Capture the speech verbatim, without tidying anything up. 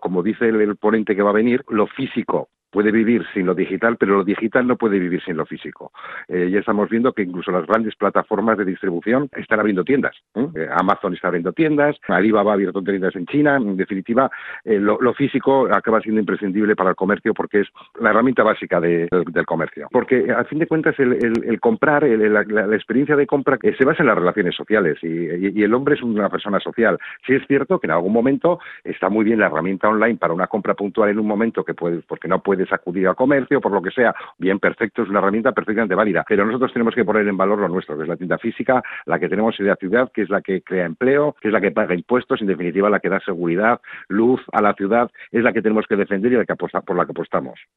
como dice el, el ponente que va a venir, lo físico puede vivir sin lo digital, pero lo digital no puede vivir sin lo físico. Eh, ya estamos viendo que incluso las grandes plataformas de distribución están abriendo tiendas. ¿eh? Eh, Amazon está abriendo tiendas, Alibaba ha abierto tiendas en China. En definitiva, eh, lo, lo físico acaba siendo imprescindible para el comercio porque es la herramienta básica de, del, del comercio. Porque, a fin de cuentas, el, el, el comprar, el, la, la experiencia de compra eh, se basa en las relaciones sociales y, y, y el hombre es una persona social. Sí es cierto que en algún momento está muy bien la herramienta online para una compra puntual en un momento que puedes, porque no puedes acudir al comercio, por lo que sea, bien, perfecto, es una herramienta perfectamente válida, pero nosotros tenemos que poner en valor lo nuestro, que es la tienda física, la que tenemos en la ciudad, que es la que crea empleo, que es la que paga impuestos, en definitiva la que da seguridad, luz a la ciudad, es la que tenemos que defender y la que aposta, por la que apostamos.